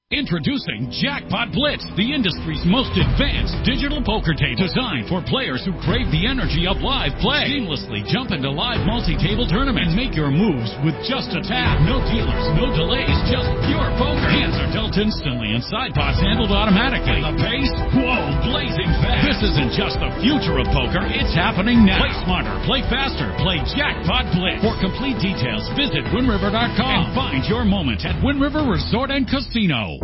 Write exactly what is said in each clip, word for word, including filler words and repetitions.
Introducing Jackpot Blitz, the industry's most advanced digital poker table designed for players who crave the energy of live play. Seamlessly jump into live multi-table tournaments and make your moves with just a tap. No dealers, no delays, just pure poker. Hands are dealt instantly and side pots handled automatically. The pace? Whoa, blazing fast. This isn't just the future of poker, it's happening now. Play smarter, play faster, play Jackpot Blitz. For complete details, visit Wind River dot com and find your moment at Wind River Resort and Casino.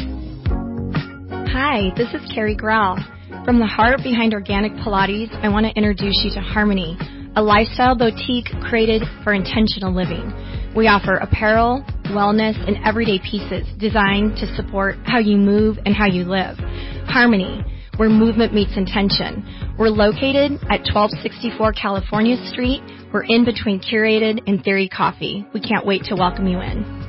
Hi, this is Carrie Grau. From the heart behind Organic Pilates, I want to introduce you to Harmony, a lifestyle boutique created for intentional living. We offer apparel, wellness, and everyday pieces designed to support how you move and how you live. Harmony, where movement meets intention. We're located at twelve sixty-four California Street. We're in between Curated and Theory Coffee. We can't wait to welcome you in.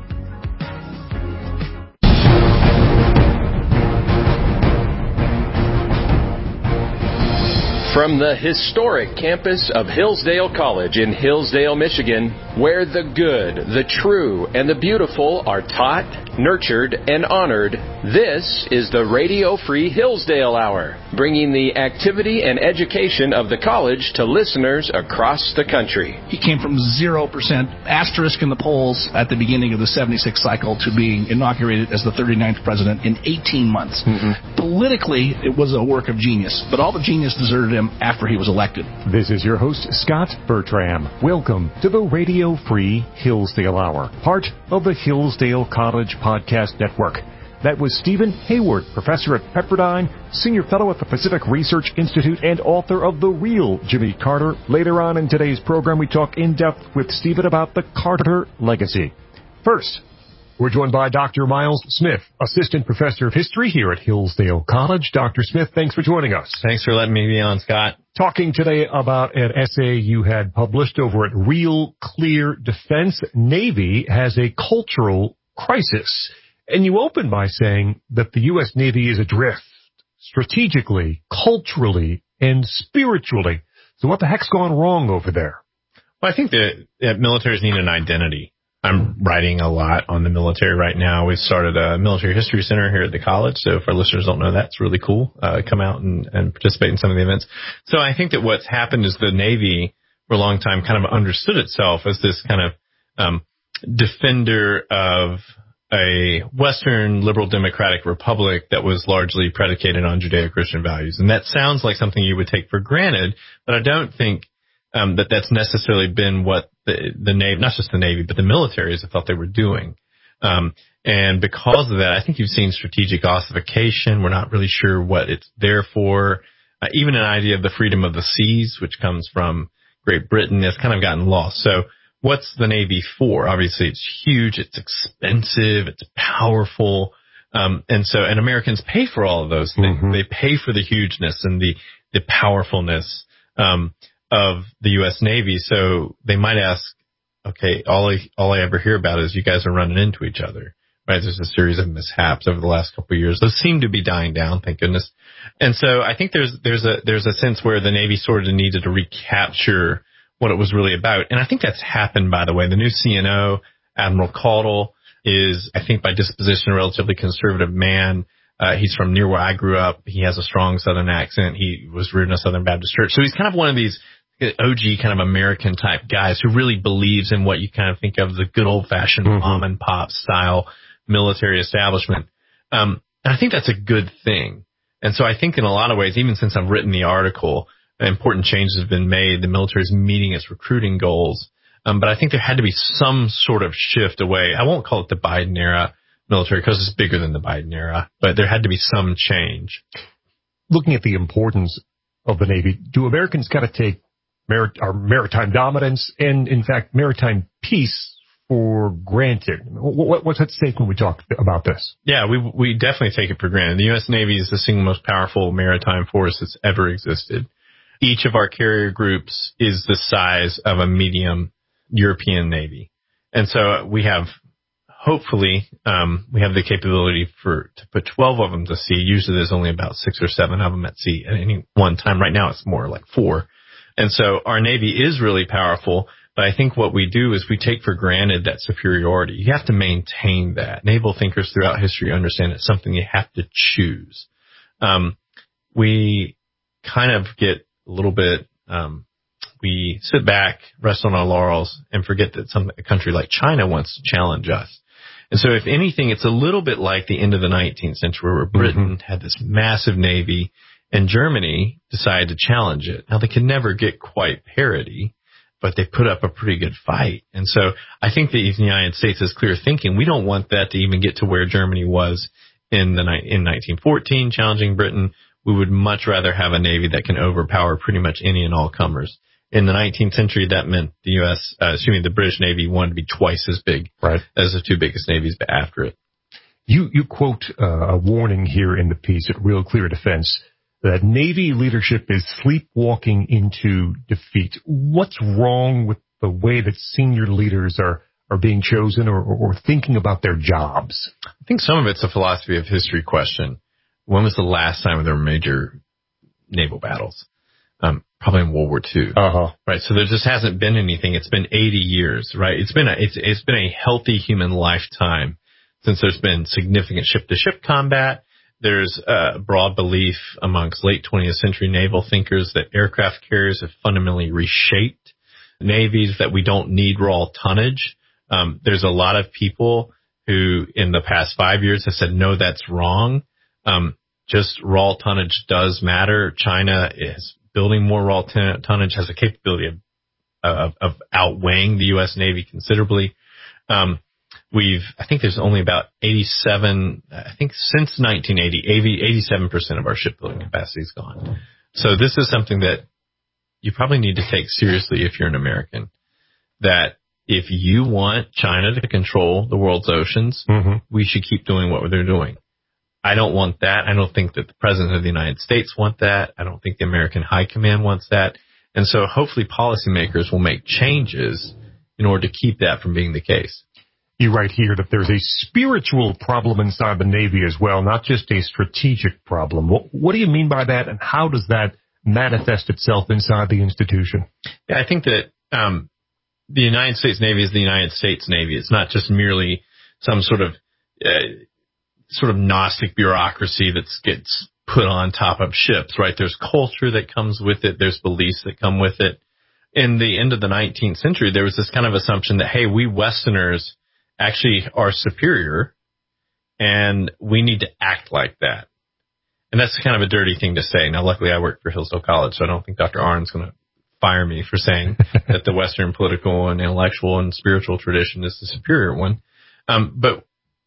From the historic campus of Hillsdale College in Hillsdale, Michigan, where the good, the true, and the beautiful are taught, nurtured, and honored, this is the Radio Free Hillsdale Hour, bringing the activity and education of the college to listeners across the country. He came from zero percent asterisk in the polls at the beginning of the seventy-six cycle to being inaugurated as the thirty-ninth president in eighteen months. Mm-hmm. Politically, it was a work of genius, but all the genius deserted him after he was elected. This is your host, Scott Bertram. Welcome to the Radio Free Hillsdale Hour, part of the Hillsdale College Podcast Network. That was Stephen Hayward, professor at Pepperdine, senior fellow at the Pacific Research Institute, and author of The Real Jimmy Carter. Later on in today's program, we talk in depth with Stephen about the Carter legacy. First, we're joined by Doctor Miles Smith, assistant professor of history here at Hillsdale College. Doctor Smith, thanks for joining us. Thanks for letting me be on, Scott. Talking today about an essay you had published over at Real Clear Defense. Navy has a cultural crisis. And you open by saying that the U S. Navy is adrift strategically, culturally, and spiritually. So what the heck's gone wrong over there? Well, I think that, that militaries need an identity. I'm writing a lot on the military right now. We've started a military history center here at the college. So if our listeners don't know that, it's really cool. Uh, come out and, and participate in some of the events. So I think that what's happened is the Navy for a long time kind of understood itself as this kind of um, defender of a Western liberal democratic republic that was largely predicated on Judeo-Christian values. And that sounds like something you would take for granted, but I don't think um, that that's necessarily been what the, the Navy, not just the Navy, but the militaries have thought they were doing. Um, and because of that, I think you've seen strategic ossification. We're not really sure what it's there for. Uh, even an idea of the freedom of the seas, which comes from Great Britain, has kind of gotten lost. So what's the Navy for? Obviously, it's huge, it's expensive, it's powerful. Um, and so, and Americans pay for all of those things. Mm-hmm. They pay for the hugeness and the, the powerfulness, um, of the U S. Navy. So they might ask, okay, all I, all I ever hear about is you guys are running into each other, right? There's a series of mishaps over the last couple of years. Those seem to be dying down, thank goodness. And so I think there's, there's a, there's a sense where the Navy sort of needed to recapture what it was really about. And I think that's happened, by the way. The new C N O, Admiral Caudle, is, I think, by disposition, a relatively conservative man. Uh, he's from near where I grew up. He has a strong Southern accent. He was reared in a Southern Baptist church. So he's kind of one of these O G kind of American type guys who really believes in what you kind of think of as a good old fashioned mm-hmm. mom and pop style military establishment. Um, and I think that's a good thing. And so I think in a lot of ways, even since I've written the article, important changes have been made. The military is meeting its recruiting goals. Um, but I think there had to be some sort of shift away. I won't call it the Biden era military because it's bigger than the Biden era, but there had to be some change. Looking at the importance of the Navy, do Americans kind of take Marit- our maritime dominance and, in fact, maritime peace for granted? What, what's at stake when we talk about this? Yeah, we we definitely take it for granted. The U S. Navy is the single most powerful maritime force that's ever existed. Each of our carrier groups is the size of a medium European Navy. And so we have, hopefully, um, we have the capability for to put twelve of them to sea. Usually there's only about six or seven of them at sea at any one time. Right now it's more like four. And so our Navy is really powerful, But I think what we do is we take for granted that superiority. You have to maintain that. Naval thinkers throughout history understand it's something you have to choose. Um, we kind of get a little bit, um, we sit back, rest on our laurels, and forget that some a country like China wants to challenge us. And so if anything, it's a little bit like the end of the nineteenth century where Britain mm-hmm. had this massive navy and Germany decided to challenge it. Now, they could never get quite parity, but they put up a pretty good fight. And so I think the United States is clear thinking. We don't want that to even get to where Germany was in the in nineteen fourteen, challenging Britain. We would much rather have a navy that can overpower pretty much any and all comers. In the nineteenth century, that meant the U S, uh, excuse me, the British Navy wanted to be twice as big right. as the two biggest navies after it. You you quote uh, a warning here in the piece at Real Clear Defense that Navy leadership is sleepwalking into defeat. What's wrong with the way that senior leaders are, are being chosen or, or thinking about their jobs? I think some of it's a philosophy of history question. When was the last time there were major naval battles? Um, probably in World War Two. Uh-huh. Right. So there just hasn't been anything. It's been eighty years, right? It's been a, it's, it's been a healthy human lifetime since there's been significant ship to ship combat. There's a broad belief amongst late twentieth century naval thinkers that aircraft carriers have fundamentally reshaped navies, that we don't need raw tonnage. Um, there's a lot of people who in the past five years have said, no, that's wrong. Um, just raw tonnage does matter. China is building more raw ton- tonnage, has a capability of, of, of outweighing the U S Navy considerably. Um, we've, I think there's only about eighty-seven, I think since nineteen eighty, eighty-seven percent of our shipbuilding capacity is gone. So this is something that you probably need to take seriously if you're an American, that if you want China to control the world's oceans, mm-hmm. we should keep doing what they're doing. I don't want that. I don't think that the President of the United States want that. I don't think the American High Command wants that. And so hopefully policymakers will make changes in order to keep that from being the case. You write here that there's a spiritual problem inside the Navy as well, not just a strategic problem. What, what do you mean by that, and how does that manifest itself inside the institution? Yeah, I think that um, the United States Navy is the United States Navy. It's not just merely some sort of uh, sort of Gnostic bureaucracy that gets put on top of ships, right? There's culture that comes with it. There's beliefs that come with it. In the end of the nineteenth century, there was this kind of assumption that, hey, we Westerners actually are superior and we need to act like that. And that's kind of a dirty thing to say. Now, luckily I work for Hillsdale College, so I don't think Doctor Arndt's going to fire me for saying that the Western political and intellectual and spiritual tradition is the superior one. Um, but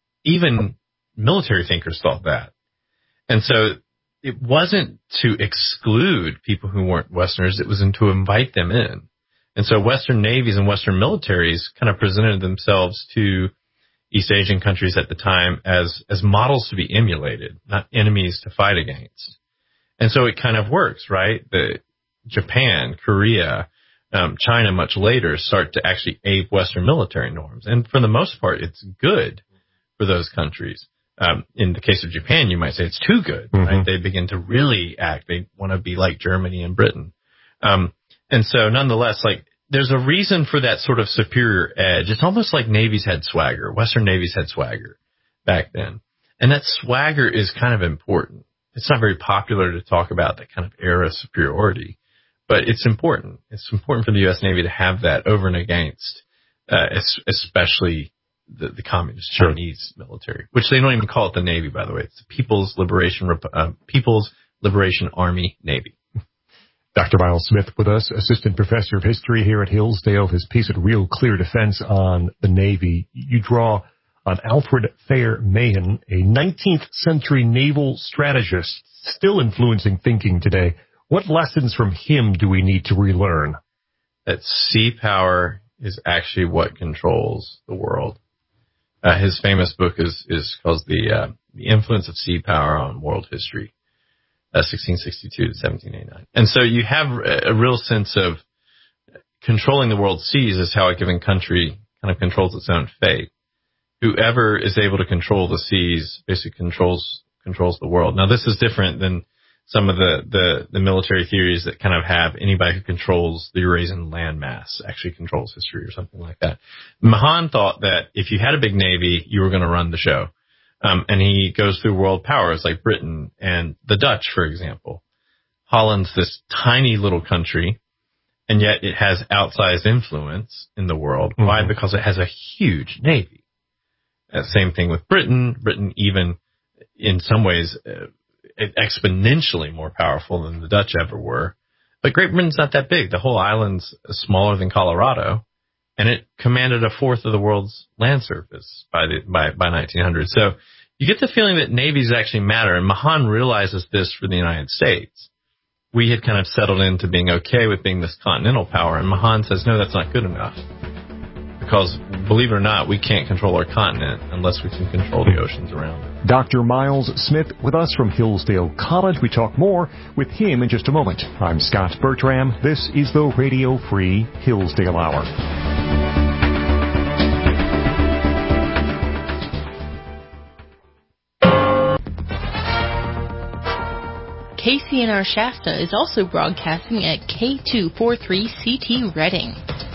even military thinkers thought that. And so it wasn't to exclude people who weren't Westerners. It was to invite them in. And so Western navies and Western militaries kind of presented themselves to East Asian countries at the time as, as models to be emulated, not enemies to fight against. And so it kind of works, right? The Japan, Korea, um, China much later start to actually ape Western military norms. And for the most part, it's good for those countries. Um, in the case of Japan, you might say it's too good, mm-hmm. right? They begin to really act. They want to be like Germany and Britain. Um, and so nonetheless, like, there's a reason for that sort of superior edge. It's almost like navies had swagger. Western navies had swagger back then. And that swagger is kind of important. It's not very popular to talk about that kind of era of superiority, but it's important. It's important for the U S Navy to have that over and against, uh, especially the, the communist Chinese sure. military, which they don't even call it the Navy, by the way. It's the People's Liberation, uh, People's Liberation Army Navy. Doctor Miles Smith with us, Assistant Professor of History here at Hillsdale. His piece at Real Clear Defense on the Navy. You draw on Alfred Thayer Mahan, a nineteenth century naval strategist still influencing thinking today. What lessons from him do we need to relearn? That sea power is actually what controls the world. Uh, his famous book is, is called the, uh, the Influence of Sea Power on World History. Uh, sixteen sixty-two to seventeen eighty-nine. And so you have a, a real sense of controlling the world's seas is how a given country kind of controls its own fate. Whoever is able to control the seas basically controls controls the world. Now, this is different than some of the, the, the military theories that kind of have anybody who controls the Eurasian landmass actually controls history or something like that. Mahan thought that if you had a big navy, you were going to run the show. Um, and he goes through world powers like Britain and the Dutch, for example. Holland's this tiny little country, and yet it has outsized influence in the world. Mm-hmm. Why? Because it has a huge navy. Uh, same thing with Britain. Britain even, in some ways, uh, exponentially more powerful than the Dutch ever were. But Great Britain's not that big. The whole island's smaller than Colorado, and it commanded a fourth of the world's land surface by the by, by nineteen hundred. So you get the feeling that navies actually matter, and Mahan realizes this for the United States. We had kind of settled into being okay with being this continental power, and Mahan says, no, that's not good enough. Because, believe it or not, we can't control our continent unless we can control the oceans around it. Doctor Miles Smith with us from Hillsdale College. We talk more with him in just a moment. I'm Scott Bertram. This is the Radio Free Hillsdale Hour. K C N R Shasta is also broadcasting at K two forty-three C T Reading.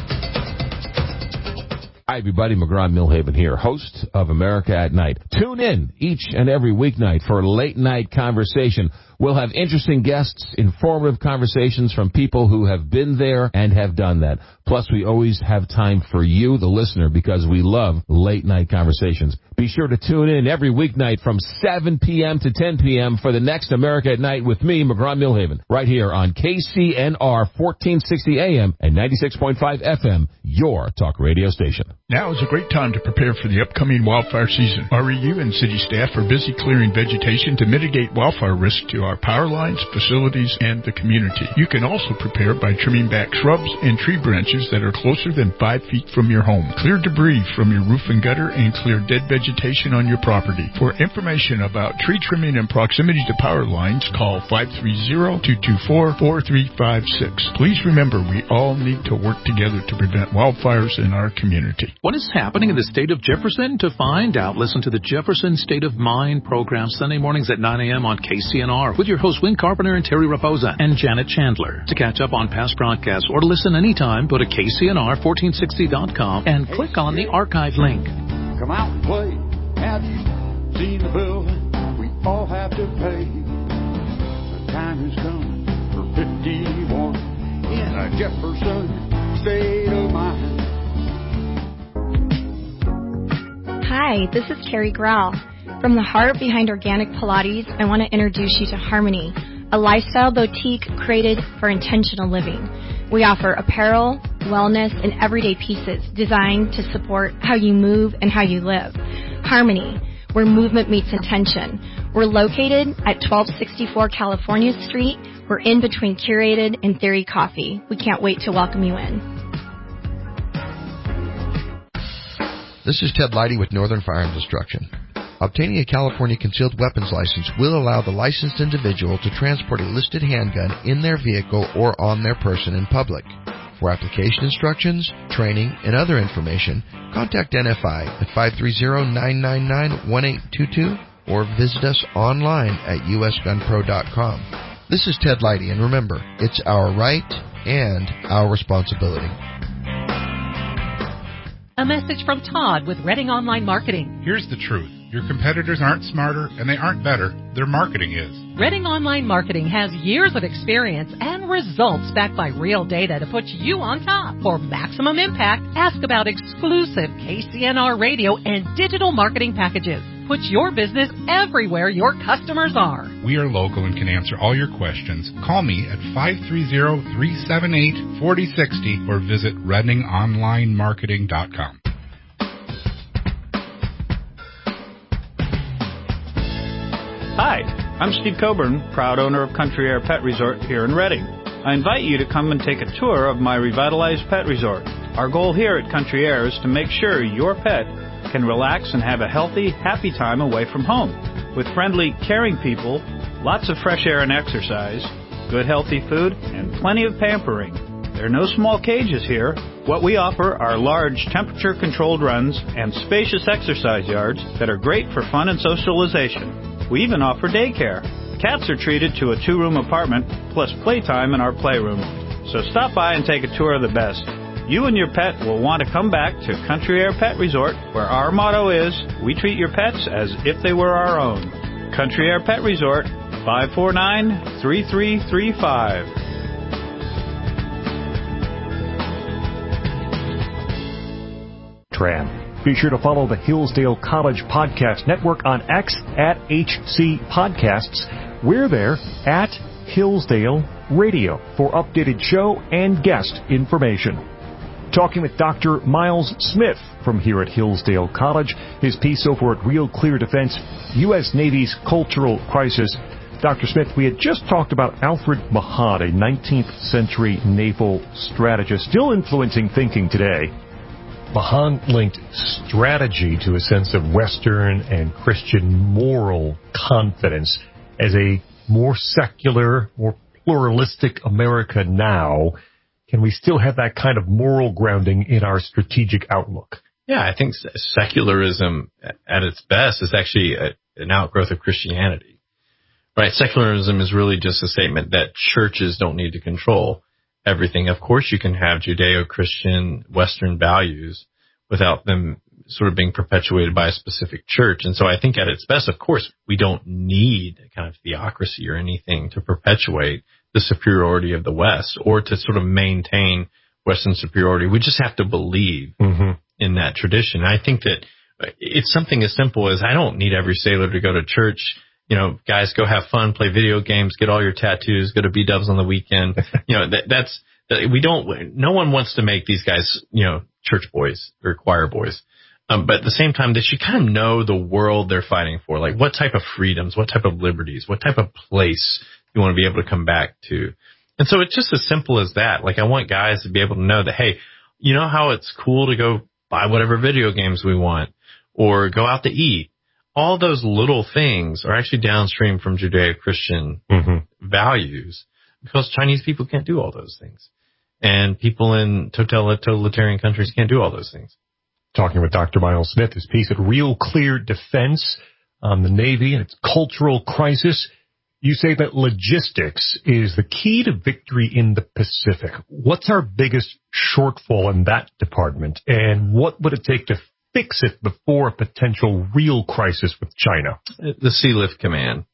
Hi, everybody. McGraw Millhaven here, host of America at Night. Tune in each and every weeknight for a late-night conversation. We'll have interesting guests, informative conversations from people who have been there and have done that. Plus, we always have time for you, the listener, because we love late-night conversations. Be sure to tune in every weeknight from seven p.m. to ten p.m. for the next America at Night with me, McGraw Millhaven, right here on K C N R fourteen sixty A M and ninety-six point five F M, your talk radio station. Now is a great time to prepare for the upcoming wildfire season. R E U and city staff are busy clearing vegetation to mitigate wildfire risk to our power lines, facilities, and the community. You can also prepare by trimming back shrubs and tree branches that are closer than five feet from your home. Clear debris from your roof and gutter and clear dead vegetation on your property. For information about tree trimming and proximity to power lines, call five three zero, two two four, four three five six. Please remember, we all need to work together to prevent wildfires in our community. What is happening in the state of Jefferson? To find out, listen to the Jefferson State of Mind program Sunday mornings at nine a.m. on K C N R with your hosts Win Carpenter and Terry Raposa and Janet Chandler. To catch up on past broadcasts or to listen anytime, go to K C N R fourteen sixty dot com and click on the archive link. Come out and play. Have you seen the building we all have to pay? The time has come for fifty-one in a Jefferson state of mind. Hi, this is Carrie Grau. From the heart behind Organic Pilates, I want to introduce you to Harmony, a lifestyle boutique created for intentional living. We offer apparel, wellness, and everyday pieces designed to support how you move and how you live. Harmony, where movement meets intention. We're located at twelve sixty-four California Street. We're in between Curated and Theory Coffee. We can't wait to welcome you in. This is Ted Leidy with Northern Firearms Destruction. Obtaining a California concealed weapons license will allow the licensed individual to transport a listed handgun in their vehicle or on their person in public. For application instructions, training, and other information, contact N F I at five three zero, nine nine nine, one eight two two or visit us online at U S gun pro dot com. This is Ted Leidy, and remember, it's our right and our responsibility. A message from Todd with Reading Online Marketing. Here's the truth. Your competitors aren't smarter and they aren't better. Their marketing is. Reading Online Marketing has years of experience and results backed by real data to put you on top. For maximum impact, ask about exclusive K C N R radio and digital marketing packages. Put your business everywhere your customers are. We are local and can answer all your questions. Call me at five three zero, three seven eight, four zero six zero or visit reading online marketing dot com. Hi, I'm Steve Coburn, proud owner of Country Air Pet Resort here in Reading. I invite you to come and take a tour of my revitalized pet resort. Our goal here at Country Air is to make sure your pet can relax and have a healthy, happy time away from home. With friendly, caring people, lots of fresh air and exercise, good healthy food, and plenty of pampering. There are no small cages here. What we offer are large temperature-controlled runs and spacious exercise yards that are great for fun and socialization. We even offer daycare. Cats are treated to a two-room apartment plus playtime in our playroom. So stop by and take a tour of the best. You and your pet will want to come back to Country Air Pet Resort, where our motto is, we treat your pets as if they were our own. Country Air Pet Resort, five four nine, three three three five. Tram. Be sure to follow the Hillsdale College Podcast Network on X at H C Podcasts. We're there at Hillsdale Radio for updated show and guest information. Talking with Doctor Miles Smith from here at Hillsdale College. His piece over at Real Clear Defense, U S Navy's Cultural Crisis. Doctor Smith, we had just talked about Alfred Mahad, a nineteenth century naval strategist, still influencing thinking today. Mahad linked strategy to a sense of Western and Christian moral confidence. As a more secular, more pluralistic America now, can we still have that kind of moral grounding in our strategic outlook? Yeah, I think secularism at its best is actually a, an outgrowth of Christianity. Right? Secularism is really just a statement that churches don't need to control everything. Of course, you can have Judeo-Christian Western values without them sort of being perpetuated by a specific church. And so I think at its best, of course, we don't need a kind of theocracy or anything to perpetuate the superiority of the West or to sort of maintain Western superiority. We just have to believe mm-hmm. in that tradition. I think that it's something as simple as I don't need every sailor to go to church. You know, guys, go have fun, play video games, get all your tattoos, go to B-dubs on the weekend. You know, that, that's, that we don't, no one wants to make these guys, you know, church boys or choir boys. Um, but at the same time, they should kind of know the world they're fighting for. Like what type of freedoms, what type of liberties, what type of place you want to be able to come back to. And so it's just as simple as that. Like I want guys to be able to know that, hey, you know how it's cool to go buy whatever video games we want or go out to eat. All those little things are actually downstream from Judeo-Christian mm-hmm. values because Chinese people can't do all those things. And people in totalitarian countries can't do all those things. Talking with Doctor Miles Smith, his piece at Real Clear Defense on the Navy and its cultural crisis. You say that logistics is the key to victory in the Pacific. What's our biggest shortfall in that department? And what would it take to fix it before a potential real crisis with China? The Sea Lift Command.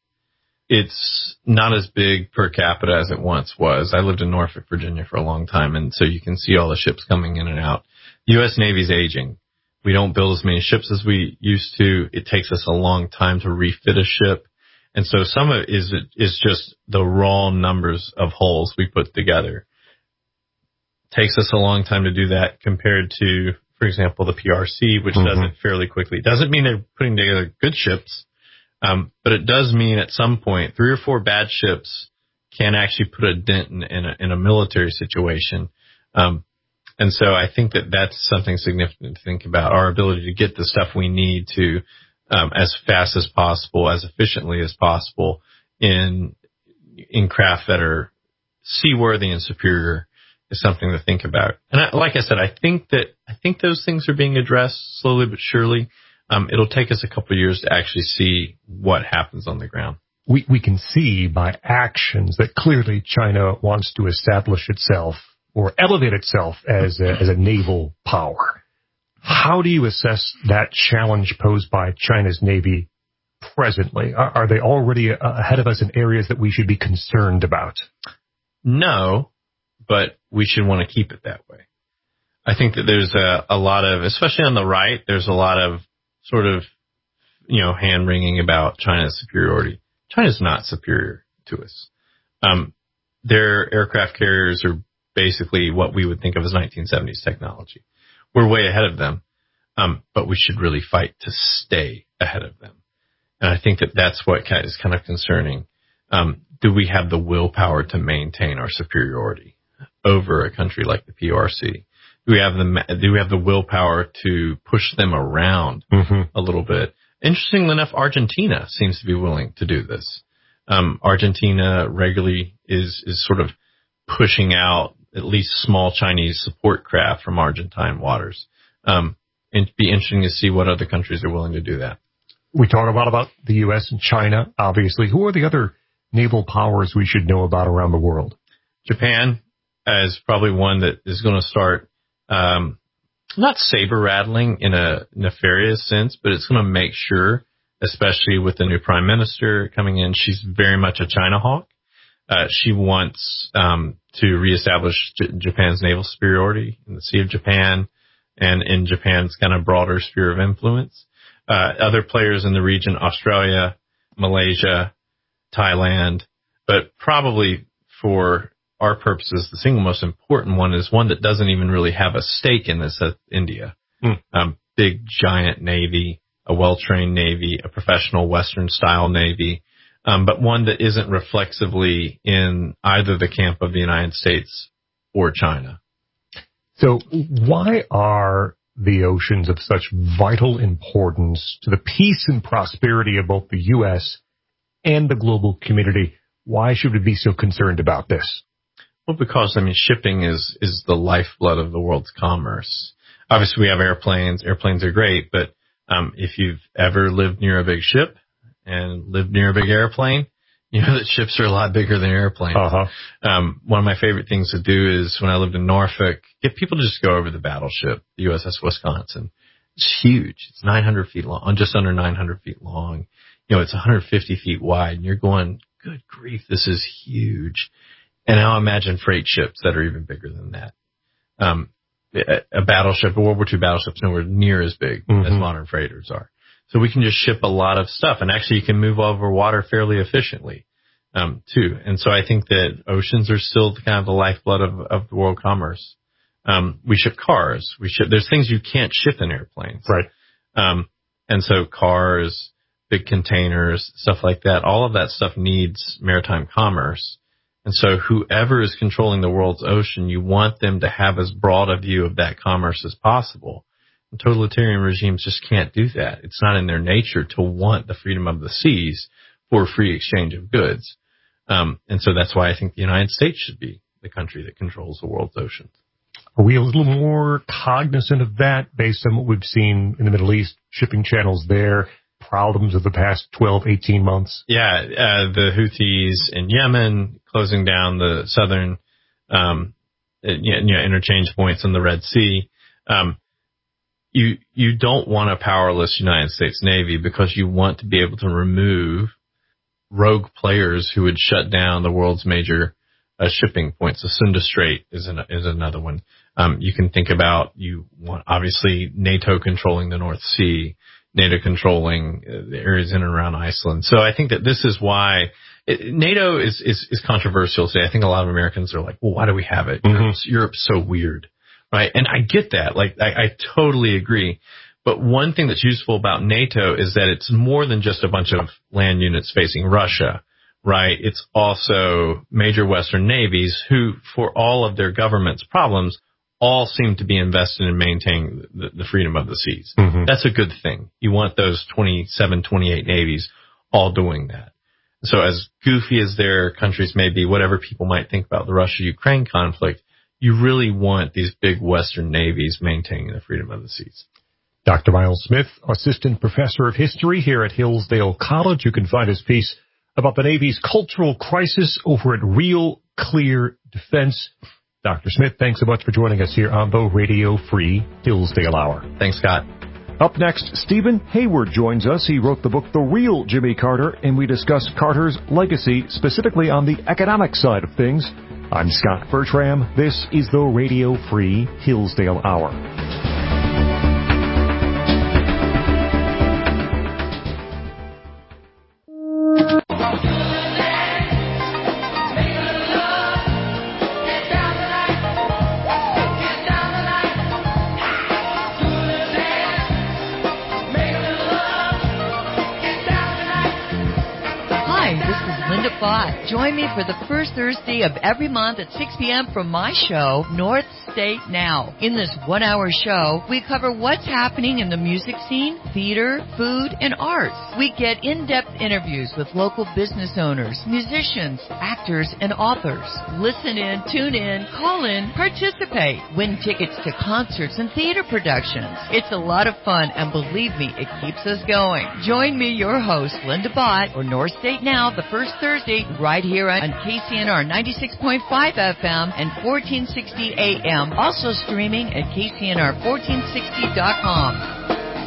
It's not as big per capita as it once was. I lived in Norfolk, Virginia for a long time, and so you can see all the ships coming in and out. The U S Navy's aging. We don't build as many ships as we used to. It takes us a long time to refit a ship. And so some of it is, is just the raw numbers of hulls we put together. Takes us a long time to do that compared to, for example, the P R C, which mm-hmm. does it fairly quickly. Doesn't mean they're putting together good ships, um, but it does mean at some point three or four bad ships can actually put a dent in, in, a, in a military situation. Um, and so I think that that's something significant to think about, our ability to get the stuff we need to um, as fast as possible, as efficiently as possible in in craft that are seaworthy and superior. Is something to think about. And I, like I said, I think that I think those things are being addressed slowly but surely. Um, it'll take us a couple of years to actually see what happens on the ground. We we can see by actions that clearly China wants to establish itself or elevate itself as a, as a naval power. How do you assess that challenge posed by China's Navy presently? Are, are they already ahead of us in areas that we should be concerned about? No. But we should want to keep it that way. I think that there's a, a lot of, especially on the right, there's a lot of sort of, you know, hand-wringing about China's superiority. China's not superior to us. Um, their aircraft carriers are basically what we would think of as nineteen seventies technology. We're way ahead of them, um, but we should really fight to stay ahead of them. And I think that that's what is kind of concerning. Um, do we have the willpower to maintain our superiority over a country like the P R C? Do we have the do we have the willpower to push them around mm-hmm. a little bit? Interestingly enough, Argentina seems to be willing to do this. Um, Argentina regularly is is sort of pushing out at least small Chinese support craft from Argentine waters. Um, and it'd be interesting to see what other countries are willing to do that. We talk a lot about the U S and China, obviously. Who are the other naval powers we should know about around the world? Japan is probably one that is going to start, um, not saber rattling in a nefarious sense, but it's going to make sure, especially with the new prime minister coming in, she's very much a China hawk. Uh, she wants um, to reestablish J- Japan's naval superiority in the Sea of Japan and in Japan's kind of broader sphere of influence. Uh, other players in the region, Australia, Malaysia, Thailand, but probably for our purposes, the single most important one is one that doesn't even really have a stake in this, uh, India. Mm. Um, big, giant navy, a well-trained navy, a professional Western-style navy, um, but one that isn't reflexively in either the camp of the United States or China. So why are the oceans of such vital importance to the peace and prosperity of both the U S and the global community? Why should we be so concerned about this? Well, because, I mean, shipping is, is the lifeblood of the world's commerce. Obviously, we have airplanes. Airplanes are great, but um, if you've ever lived near a big ship and lived near a big airplane, you know that ships are a lot bigger than airplanes. Uh-huh. Um, one of my favorite things to do is when I lived in Norfolk, get people to just go over the battleship, the U S S Wisconsin. It's huge. It's nine hundred feet long, just under nine hundred feet long. You know, it's one hundred fifty feet wide, and you're going, good grief, this is huge. And now imagine freight ships that are even bigger than that. Um, a, a battleship, a World War Two battleship's nowhere near as big mm-hmm. as modern freighters are. So we can just ship a lot of stuff, and actually you can move over water fairly efficiently, um, too. And so I think that oceans are still kind of the lifeblood of, of the world commerce. Um, we ship cars. We ship, there's things you can't ship in airplanes. Right. Um, and so cars, big containers, stuff like that, all of that stuff needs maritime commerce. And so whoever is controlling the world's ocean, you want them to have as broad a view of that commerce as possible. And totalitarian regimes just can't do that. It's not in their nature to want the freedom of the seas for free exchange of goods. Um, and so that's why I think the United States should be the country that controls the world's oceans. Are we a little more cognizant of that based on what we've seen in the Middle East, shipping channels there, problems of the past twelve, eighteen months? Yeah, uh, the Houthis in Yemen closing down the southern, um, you know, interchange points in the Red Sea. Um, you, you don't want a powerless United States Navy because you want to be able to remove rogue players who would shut down the world's major uh, shipping points. The Sunda Strait is an, is another one. Um, you can think about, you want, obviously, NATO controlling the North Sea, NATO controlling uh, the areas in and around Iceland. So I think that this is why it, NATO is, is, is controversial today. I think a lot of Americans are like, well, why do we have it? Mm-hmm. Europe's, Europe's so weird, right? And I get that. Like, I, I totally agree. But one thing that's useful about NATO is that it's more than just a bunch of land units facing Russia, right? It's also major Western navies who, for all of their government's problems, all seem to be invested in maintaining the, the freedom of the seas. Mm-hmm. That's a good thing. You want those twenty-seven, twenty-eight navies all doing that. So as goofy as their countries may be, whatever people might think about the Russia-Ukraine conflict, you really want these big Western navies maintaining the freedom of the seas. Doctor Miles Smith, Assistant Professor of History here at Hillsdale College. You can find his piece about the Navy's cultural crisis over at Real Clear Defense. Doctor Smith, thanks so much for joining us here on the Radio Free Hillsdale Hour. Thanks, Scott. Up next, Stephen Hayward joins us. He wrote the book The Real Jimmy Carter, and we discuss Carter's legacy, specifically on the economic side of things. I'm Scott Bertram. This is the Radio Free Hillsdale Hour. Join me for the first Thursday of every month at six p.m. from my show, North State Now. In this one-hour show, we cover what's happening in the music scene, theater, food, and arts. We get in-depth interviews with local business owners, musicians, actors, and authors. Listen in, tune in, call in, participate, win tickets to concerts and theater productions. It's a lot of fun, and believe me, it keeps us going. Join me, your host, Linda Bott, for North State Now, the first Thursday right here on K C N R ninety-six point five F M and fourteen sixty A M. Also streaming at K C N R fourteen sixty dot com.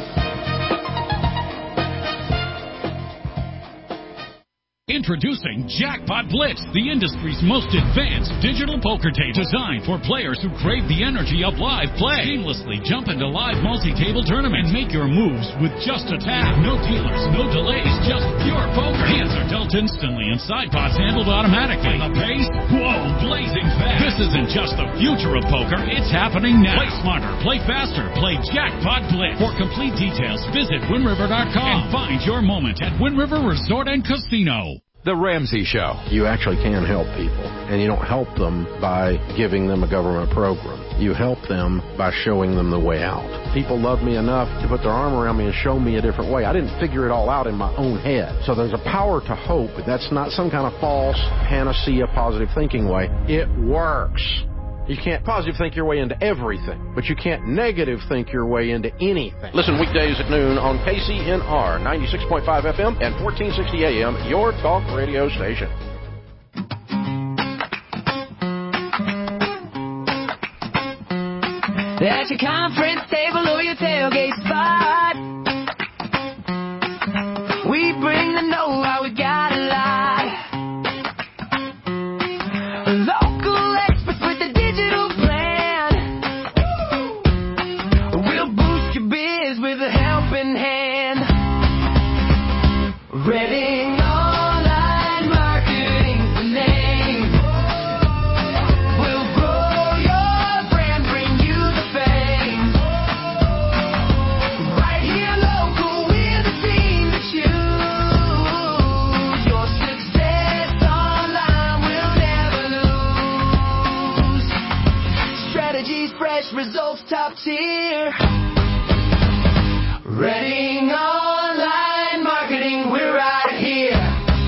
Introducing Jackpot Blitz, the industry's most advanced digital poker table designed for players who crave the energy of live play. Seamlessly jump into live multi-table tournaments and make your moves with just a tap. No dealers, no delays, just pure poker. Hands are dealt instantly and side pots handled automatically. The pace? Whoa, blazing fast. This isn't just the future of poker, it's happening now. Play smarter, play faster, play Jackpot Blitz. For complete details, visit Wind River dot com and find your moment at Wind River Resort and Casino. The Ramsey Show. You actually can help people, and you don't help them by giving them a government program. You help them by showing them the way out. People love me enough to put their arm around me and show me a different way. I didn't figure it all out in my own head. So there's a power to hope. That's not some kind of false panacea positive thinking way. It works. You can't positive think your way into everything, but you can't negative think your way into anything. Listen weekdays at noon on K C N R ninety-six point five F M and fourteen sixty A M, your talk radio station. At your conference table or your tailgate spot, we bring the know-how, we got a lot. Local experts with a digital plan. We'll boost your biz with a helping hand. Reading Online Marketing's the name. We'll grow your brand, bring you the fame. Right here local, we're the team to choose. Your success online will never lose. Strategies fresh, results top tier. Reading Online Marketing, we're right here.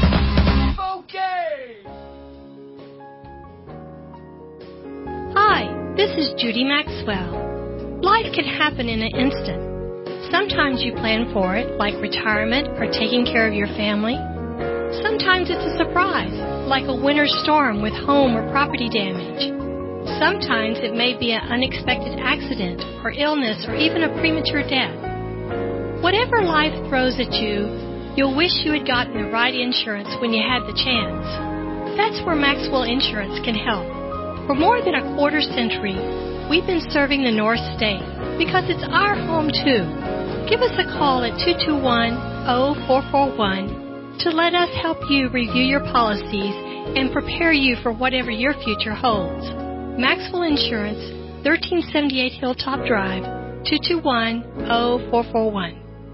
Hi, this is Judy Maxwell. Life can happen in an instant. Sometimes you plan for it, like retirement or taking care of your family. Sometimes it's a surprise, like a winter storm with home or property damage. Sometimes it may be an unexpected accident or illness or even a premature death. Whatever life throws at you, you'll wish you had gotten the right insurance when you had the chance. That's where Maxwell Insurance can help. For more than a quarter century, we've been serving the North State because it's our home too. Give us a call at two two one, oh four four one to let us help you review your policies and prepare you for whatever your future holds. Maxwell Insurance, thirteen seventy-eight Hilltop Drive, two two one, oh four four one.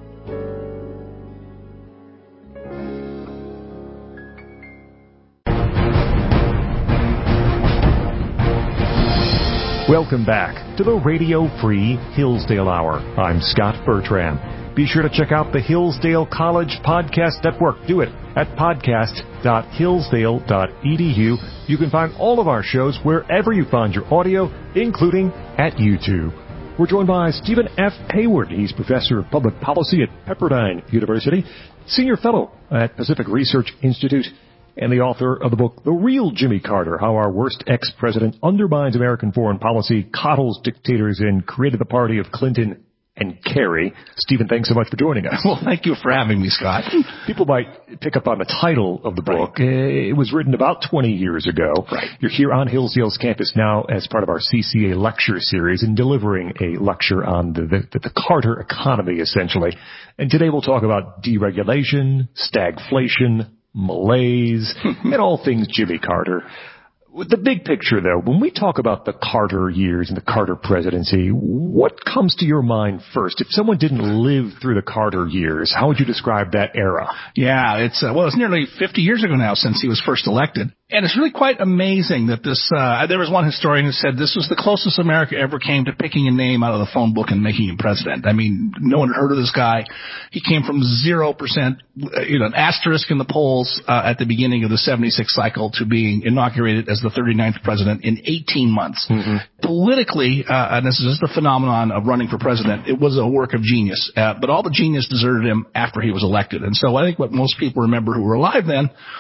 Welcome back to the Radio Free Hillsdale Hour. I'm Scott Bertram. Be sure to check out the Hillsdale College Podcast Network. Do it at podcast dot hillsdale dot e d u. You can find all of our shows wherever you find your audio, including at YouTube. We're joined by Stephen F. Hayward. He's Professor of Public Policy at Pepperdine University, Senior Fellow at Pacific Research Institute, and the author of the book, The Real Jimmy Carter, How Our Worst Ex-President Undermines American Foreign Policy, Coddles Dictators, and Created the Party of Clinton and Kerry. Stephen, thanks so much for joining us. Well, thank you for having me, Scott. People might pick up on the title of the book. Right. Uh, it was written about twenty years ago. Right. You're here on Hillsdale's campus now as part of our C C A lecture series and delivering a lecture on the, the, the Carter economy, essentially. And today we'll talk about deregulation, stagflation, malaise, and all things Jimmy Carter. The big picture, though, when we talk about the Carter years and the Carter presidency, what comes to your mind first? If someone didn't live through the Carter years, how would you describe that era? Yeah, it's, uh, well, it's nearly fifty years ago now since he was first elected. And it's really quite amazing that this, uh, there was one historian who said this was the closest America ever came to picking a name out of the phone book and making him president. I mean, no one had heard of this guy. He came from zero percent, you know, an asterisk in the polls, uh, at the beginning of the seventy-six cycle to being inaugurated as the thirty-ninth president in eighteen months. Mm-hmm. Politically, uh, and this is just a phenomenon of running for president, it was a work of genius. Uh, but all the genius deserted him after he was elected. And so I think what most people remember who were alive then,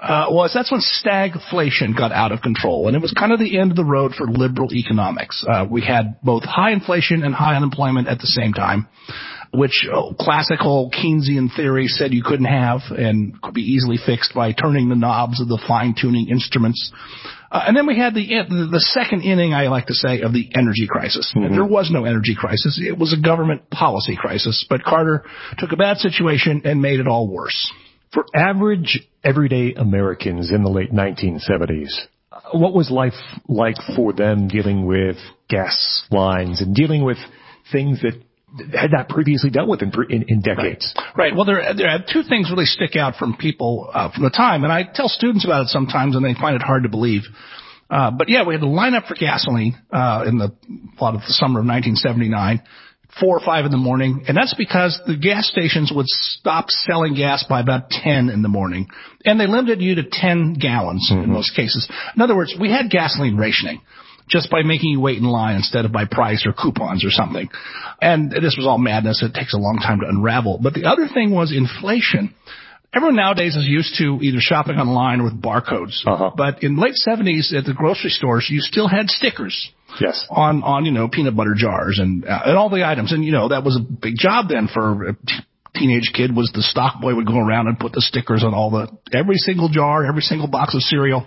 Uh, was that's when stagflation got out of control, and it was kind of the end of the road for liberal economics. Uh, we had both high inflation and high unemployment at the same time, which oh, classical Keynesian theory said you couldn't have and could be easily fixed by turning the knobs of the fine-tuning instruments. Uh, and then we had the the second inning, I like to say, of the energy crisis. Mm-hmm. There was no energy crisis. It was a government policy crisis. But Carter took a bad situation and made it all worse. For average, everyday Americans in the late nineteen seventies, what was life like for them dealing with gas lines and dealing with things that had not previously dealt with in, in, in decades? Right. right. Well, there, there are two things really stick out from people uh, from the time, and I tell students about it sometimes, and they find it hard to believe. Uh, but yeah, we had to line up for gasoline uh, in the a lot of the summer of nineteen seventy-nine. Four or five in the morning, and that's because the gas stations would stop selling gas by about ten in the morning, and they limited you to ten gallons mm-hmm. in most cases. In other words, we had gasoline rationing just by making you wait in line instead of by price or coupons or something. And this was all madness. It takes a long time to unravel. But the other thing was inflation. Everyone nowadays is used to either shopping online or with barcodes. Uh-huh. But in the late seventies at the grocery stores, you still had stickers. Yes. On, on, you know, peanut butter jars and, uh, and all the items. And, you know, that was a big job then for a t- teenage kid was the stock boy would go around and put the stickers on all the, every single jar, every single box of cereal.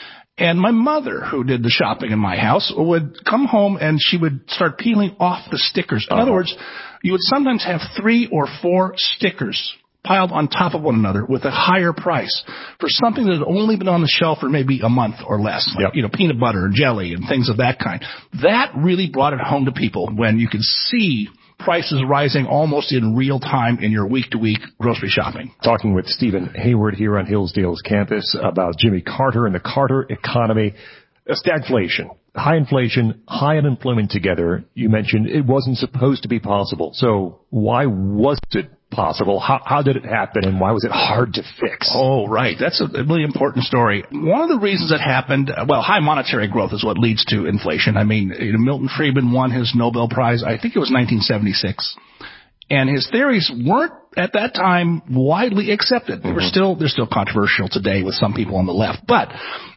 And my mother, who did the shopping in my house, would come home and she would start peeling off the stickers. In uh-huh. other words, you would sometimes have three or four stickers piled on top of one another with a higher price for something that had only been on the shelf for maybe a month or less, like, yep. you know, peanut butter and jelly and things of that kind. That really brought it home to people when you could see prices rising almost in real time in your week-to-week grocery shopping. Talking with Stephen Hayward here on Hillsdale's campus about Jimmy Carter and the Carter economy. Stagflation, high inflation, high unemployment together. You mentioned it wasn't supposed to be possible. So why was it possible? How, how did it happen, and why was it hard to fix? Oh, right. That's a really important story. One of the reasons it happened, well, high monetary growth is what leads to inflation. I mean, you know, Milton Friedman won his Nobel Prize, I think it was nineteen seventy-six. And his theories weren't at that time widely accepted. They were still, they're still controversial today with some people on the left. But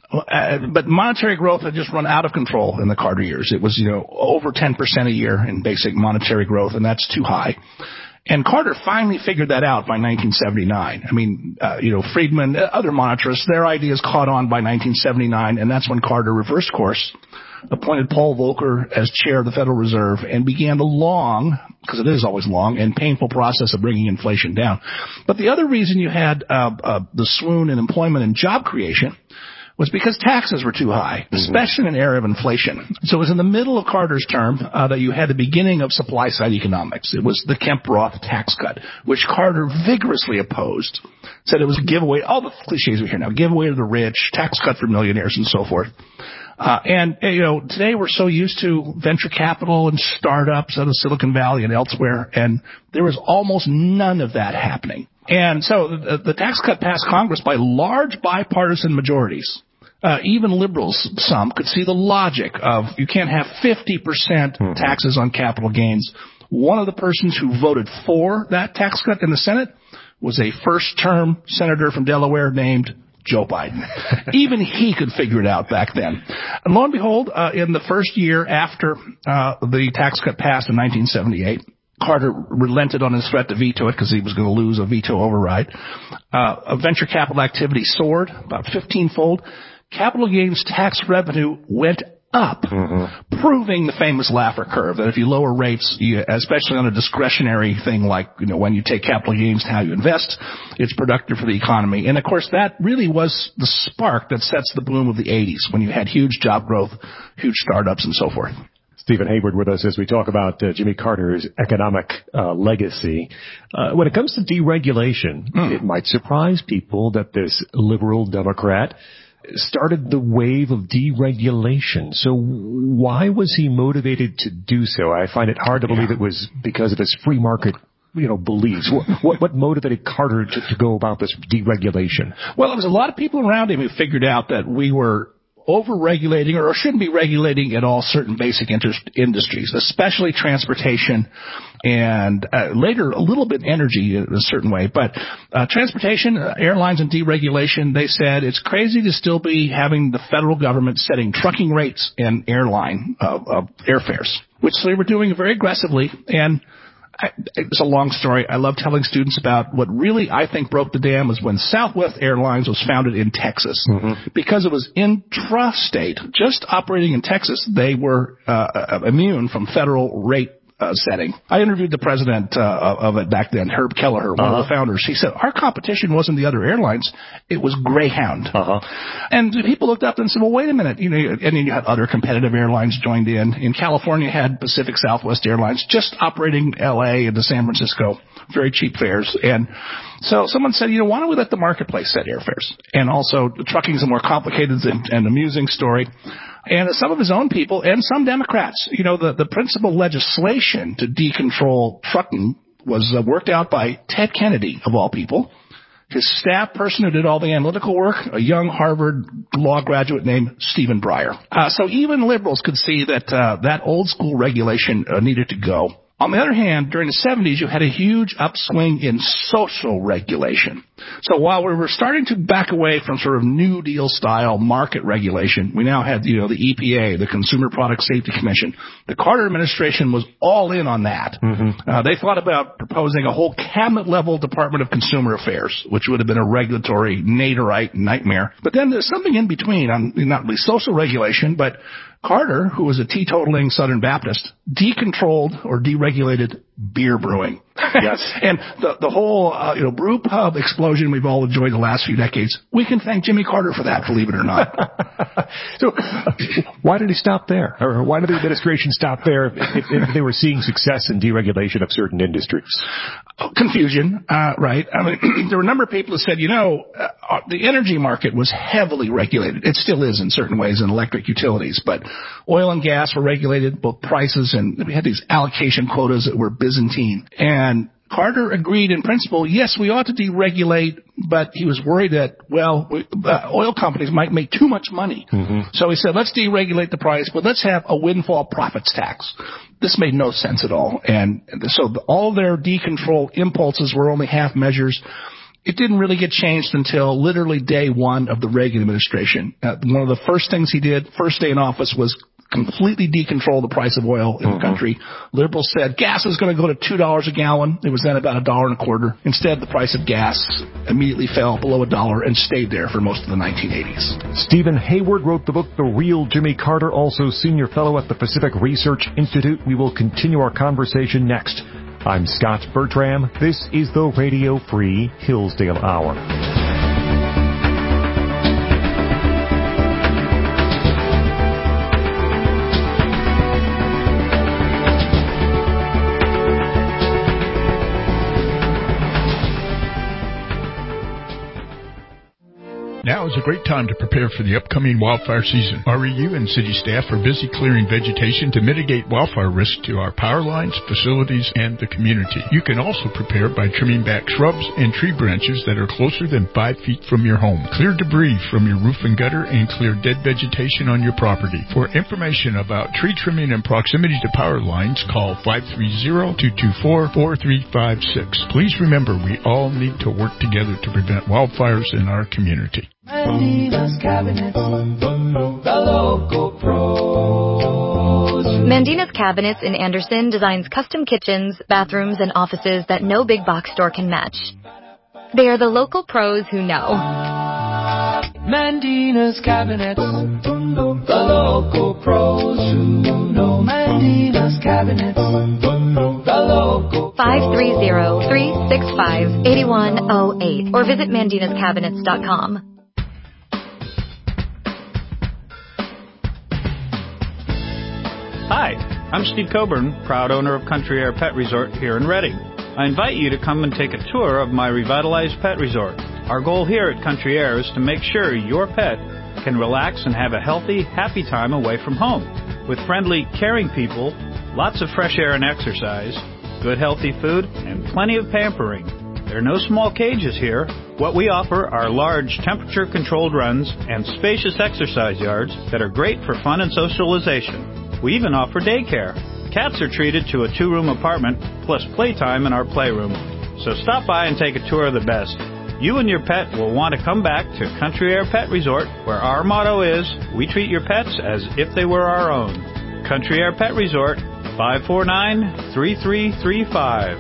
Uh, but monetary growth had just run out of control in the Carter years. It was, you know, over ten percent a year in basic monetary growth, and that's too high. And Carter finally figured that out by nineteen seventy-nine. I mean, uh, you know, Friedman, other monetarists, their ideas caught on by nineteen seventy-nine, and that's when Carter reversed course, appointed Paul Volcker as chair of the Federal Reserve, and began the long, because it is always long, and painful process of bringing inflation down. But the other reason you had uh, uh, the swoon in employment and job creation was because taxes were too high, especially in an era of inflation. So it was in the middle of Carter's term uh, that you had the beginning of supply-side economics. It was the Kemp-Roth tax cut, which Carter vigorously opposed, said it was a giveaway, all the cliches we hear now, giveaway to the rich, tax cut for millionaires, and so forth. Uh, and, you know, today we're so used to venture capital and startups out of Silicon Valley and elsewhere, and there was almost none of that happening. And so the, the tax cut passed Congress by large bipartisan majorities. Uh, even liberals, some, could see the logic of you can't have fifty percent taxes on capital gains. One of the persons who voted for that tax cut in the Senate was a first-term senator from Delaware named Joe Biden. Even he could figure it out back then. And lo and behold, uh, in the first year after uh, the tax cut passed in nineteen seventy-eight, Carter relented on his threat to veto it because he was going to lose a veto override. Uh, venture capital activity soared about fifteen-fold. Capital gains tax revenue went up, mm-hmm. proving the famous Laffer curve, that if you lower rates, you, especially on a discretionary thing like, you know, when you take capital gains, how you invest, it's productive for the economy. And, of course, that really was the spark that sets the boom of the eighties, when you had huge job growth, huge startups, and so forth. Stephen Hayward with us as we talk about uh, Jimmy Carter's economic uh, legacy. Uh, when it comes to deregulation, mm. it might surprise people that this liberal Democrat started the wave of deregulation. So why was he motivated to do so? I find it hard to believe yeah. it was because of his free market, you know, beliefs. What, what, what motivated Carter to, to go about this deregulation? Well, it was a lot of people around him who figured out that we were over-regulating or shouldn't be regulating at all certain basic inter- industries, especially transportation and uh, later a little bit energy in a certain way. But uh, transportation, uh, airlines and deregulation, they said it's crazy to still be having the federal government setting trucking rates and airline uh, uh, airfares, which they were doing very aggressively. And I, it's a long story. I love telling students about what really I think broke the dam was when Southwest Airlines was founded in Texas. Mm-hmm. Because it was intrastate, just operating in Texas, they were uh, immune from federal rate Uh, setting. I interviewed the president uh, of it back then, Herb Kelleher, one uh-huh. of the founders. He said, our competition wasn't the other airlines, it was Greyhound. Uh-huh. And people looked up and said, well, wait a minute. You know, and then you had other competitive airlines joined in. In California, had Pacific Southwest Airlines just operating L A and to San Francisco, very cheap fares. And so someone said, you know, why don't we let the marketplace set airfares? And also, trucking is a more complicated and, and amusing story. And some of his own people and some Democrats, you know, the, the principal legislation to decontrol trucking was uh, worked out by Ted Kennedy, of all people. His staff person who did all the analytical work, a young Harvard law graduate named Stephen Breyer. Uh, so even liberals could see that uh, that old school regulation uh, needed to go. On the other hand, during the seventies, you had a huge upswing in social regulation. So while we were starting to back away from sort of New Deal style market regulation, we now had, you know, the E P A, the Consumer Product Safety Commission. The Carter administration was all in on that. Mm-hmm. Uh, they thought about proposing a whole cabinet level Department of Consumer Affairs, which would have been a regulatory Naderite nightmare. But then there's something in between on not really social regulation, but Carter, who was a teetotaling Southern Baptist, decontrolled or deregulated beer brewing. Yes. And the, the whole, uh, you know, brew pub explosion we've all enjoyed the last few decades, we can thank Jimmy Carter for that, believe it or not. So why did he stop there? Or why did the administration stop there if, if, if they were seeing success in deregulation of certain industries? Confusion, uh, right? I mean, there were a number of people who said, you know, uh, the energy market was heavily regulated. It still is in certain ways in electric utilities, but oil and gas were regulated, both prices, and we had these allocation quotas that were Byzantine. And Carter agreed in principle, yes, we ought to deregulate, but he was worried that, well, we, uh, oil companies might make too much money. Mm-hmm. So he said, let's deregulate the price, but let's have a windfall profits tax. This made no sense at all. And so the, all their decontrol impulses were only half measures. It didn't really get changed until literally day one of the Reagan administration. Uh, one of the first things he did, first day in office, was completely decontrol the price of oil in mm-hmm. the country. Liberals said gas is going to go to two dollars a gallon. It was then about a dollar and a quarter. Instead, the price of gas immediately fell below a dollar and stayed there for most of the nineteen eighties. Stephen Hayward wrote the book The Real Jimmy Carter, also senior fellow at the Pacific Research Institute. We will continue our conversation next. I'm Scott Bertram. This is the Radio Free Hillsdale Hour. Now is a great time to prepare for the upcoming wildfire season. R E U and city staff are busy clearing vegetation to mitigate wildfire risk to our power lines, facilities, and the community. You can also prepare by trimming back shrubs and tree branches that are closer than five feet from your home. Clear debris from your roof and gutter and clear dead vegetation on your property. For information about tree trimming and proximity to power lines, call five three zero, two two four, four three five six. Please remember, we all need to work together to prevent wildfires in our community. Mandina's Cabinets, the local pros. Mandina's Cabinets in Anderson designs custom kitchens, bathrooms, and offices that no big box store can match. They are the local pros who know. Mandina's Cabinets, the local pros who know. Mandina's Cabinets, the local five three zero, three six five, eight one zero eight or visit mandinas cabinets dot com. Hi, I'm Steve Coburn, proud owner of Country Air Pet Resort here in Reading. I invite you to come and take a tour of my revitalized pet resort. Our goal here at Country Air is to make sure your pet can relax and have a healthy, happy time away from home. With friendly, caring people, lots of fresh air and exercise, good healthy food, and plenty of pampering. There are no small cages here. What we offer are large temperature-controlled runs and spacious exercise yards that are great for fun and socialization. We even offer daycare. Cats are treated to a two-room apartment plus playtime in our playroom. So stop by and take a tour of the best. You and your pet will want to come back to Country Air Pet Resort, where our motto is, we treat your pets as if they were our own. Country Air Pet Resort, five four nine, three three three five.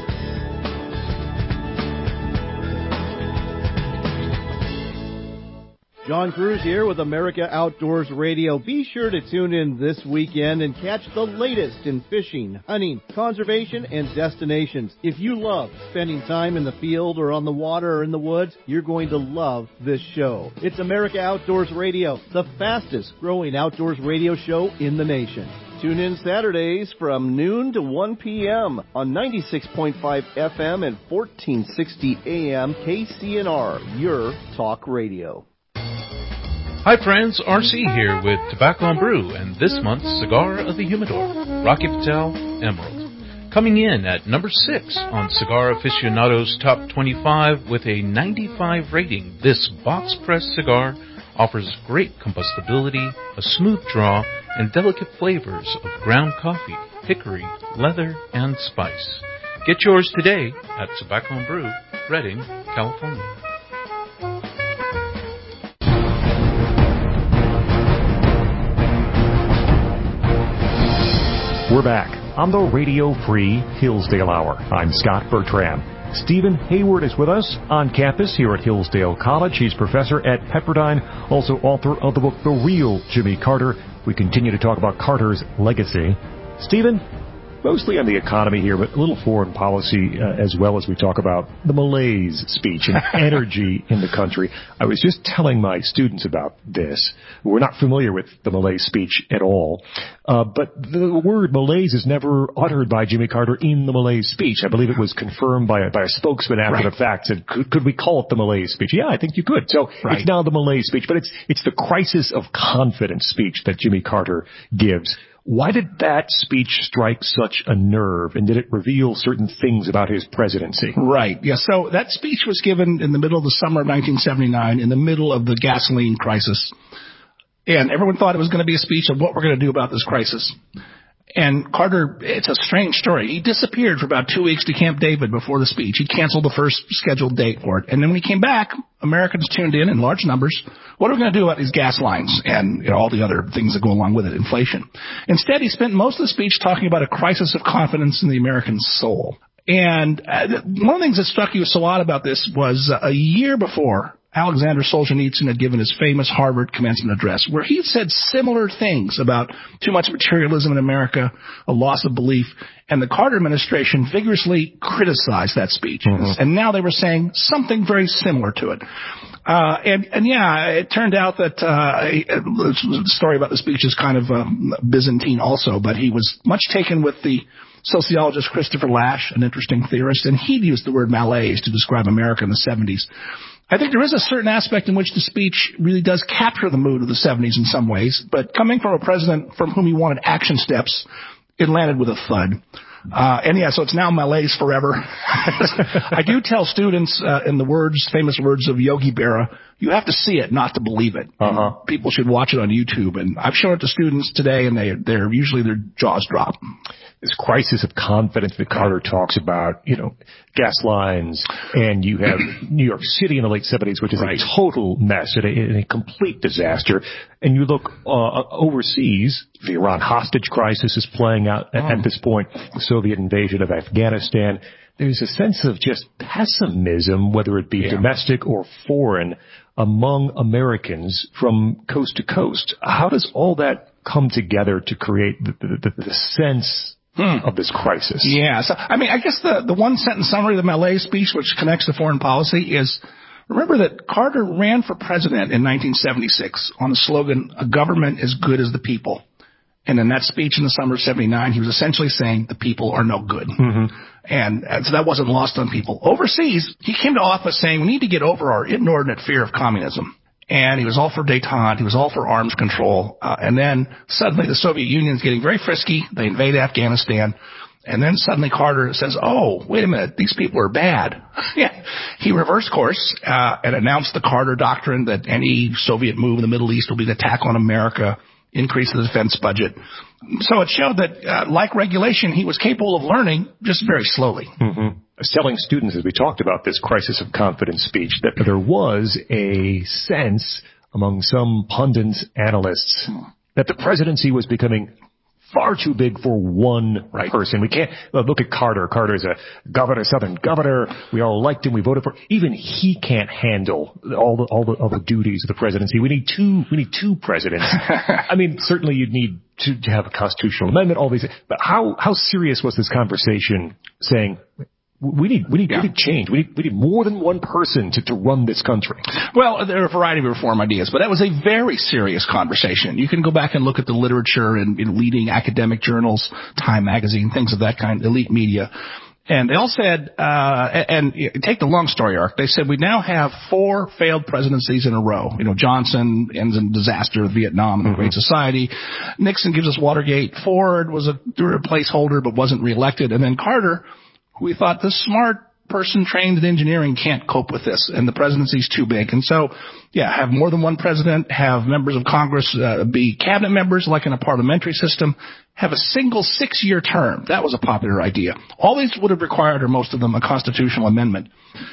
John Cruz here with America Outdoors Radio. Be sure to tune in this weekend and catch the latest in fishing, hunting, conservation, and destinations. If you love spending time in the field or on the water or in the woods, you're going to love this show. It's America Outdoors Radio, the fastest growing outdoors radio show in the nation. Tune in Saturdays from noon to one p.m. on ninety-six point five F M and fourteen sixty A M K C N R, your talk radio. Hi friends, R C here with Tobacco and Brew and this month's Cigar of the Humidor, Rocky Patel Emerald. Coming in at number six on Cigar Aficionado's Top twenty-five with a ninety-five rating, this box press cigar offers great combustibility, a smooth draw, and delicate flavors of ground coffee, hickory, leather, and spice. Get yours today at Tobacco and Brew, Redding, California. We're back on the Radio Free Hillsdale Hour. I'm Scott Bertram. Stephen Hayward is with us on campus here at Hillsdale College. He's professor at Pepperdine, also author of the book The Real Jimmy Carter. We continue to talk about Carter's legacy. Stephen, mostly on the economy here, but a little foreign policy uh, as well as we talk about the malaise speech and energy in the country. I was just telling my students about this. We're not familiar with the malaise speech at all, uh, but the word malaise is never uttered by Jimmy Carter in the malaise speech. I believe it was confirmed by a, by a spokesman after right. the fact. Said, could, could we call it the malaise speech? Yeah, I think you could. So right. it's now the malaise speech, but it's it's the crisis of confidence speech that Jimmy Carter gives. Why did that speech strike such a nerve, and did it reveal certain things about his presidency? Right. Yeah, so that speech was given in the middle of the summer of nineteen seventy-nine, in the middle of the gasoline crisis. And everyone thought it was going to be a speech of what we're going to do about this crisis. And Carter, it's a strange story. He disappeared for about two weeks to Camp David before the speech. He canceled the first scheduled date for it. And then when he came back, Americans tuned in in large numbers. What are we going to do about these gas lines and you know, all the other things that go along with it, inflation? Instead, he spent most of the speech talking about a crisis of confidence in the American soul. And uh, one of the things that struck you so odd about this was uh, a year before, Alexander Solzhenitsyn had given his famous Harvard commencement address, where he said similar things about too much materialism in America, a loss of belief, and the Carter administration vigorously criticized that speech. Mm-hmm. And now they were saying something very similar to it. Uh, and, and yeah, it turned out that, uh, the story about the speech is kind of uh, Byzantine also, but he was much taken with the sociologist Christopher Lasch, an interesting theorist, and he'd used the word malaise to describe America in the seventies. I think there is a certain aspect in which the speech really does capture the mood of the seventies in some ways, but coming from a president from whom he wanted action steps, it landed with a thud. Uh, and yeah, so it's now malaise forever. I do tell students, uh, in the words, famous words of Yogi Berra, you have to see it, not to believe it. Uh-huh. People should watch it on YouTube. And I've shown it to students today, and they, they're usually their jaws drop. This crisis of confidence that Carter talks about, you know, gas lines, and you have New York City in the late seventies, which is right. a total mess and a, and a complete disaster. And you look uh, overseas, the Iran hostage crisis is playing out oh. at, at this point, the Soviet invasion of Afghanistan. There's a sense of just pessimism, whether it be yeah. domestic or foreign, among Americans from coast to coast. How does all that come together to create the, the, the, the sense Hmm. of this crisis? Yeah. So, I mean, I guess the, the one sentence summary of the malaise speech, which connects to foreign policy, is remember that Carter ran for president in nineteen seventy-six on the slogan, a government as good as the people. And in that speech in the summer of seventy-nine, he was essentially saying the people are no good. Mm-hmm. And, and so that wasn't lost on people. Overseas, he came to office saying we need to get over our inordinate fear of communism. And he was all for détente. He was all for arms control. Uh, and then suddenly the Soviet Union is getting very frisky. They invade Afghanistan. And then suddenly Carter says, oh, wait a minute, these people are bad. Yeah. He reversed course uh, and announced the Carter Doctrine that any Soviet move in the Middle East will be an attack on America, increase the defense budget. So it showed that, uh, like regulation, he was capable of learning just very slowly. Mm-hmm. I was telling students as we talked about this crisis of confidence speech that there was a sense among some pundits, analysts, that the presidency was becoming far too big for one right. person. We can't well, look at Carter. Carter's a governor, Southern governor. We all liked him. We voted for. Even he can't handle all the all the all the duties of the presidency. We need two. We need two presidents. I mean, certainly you'd need to, to have a constitutional amendment. All these. But how how serious was this conversation? Saying we need we need, yeah. we need change. We need we need more than one person to, to run this country. Well, there are a variety of reform ideas, but that was a very serious conversation. You can go back and look at the literature in, in leading academic journals, Time Magazine, things of that kind, elite media. And they all said, uh, and, and take the long story arc, they said we now have four failed presidencies in a row. You know, Johnson ends in disaster with Vietnam and the Great Society. Nixon gives us Watergate. Ford was a, a placeholder but wasn't reelected. And then Carter, we thought this smart person trained in engineering can't cope with this, and the presidency's too big. And so, yeah, have more than one president, have members of Congress uh, be cabinet members like in a parliamentary system, have a single six-year term. That was a popular idea. All these would have required, or most of them, a constitutional amendment.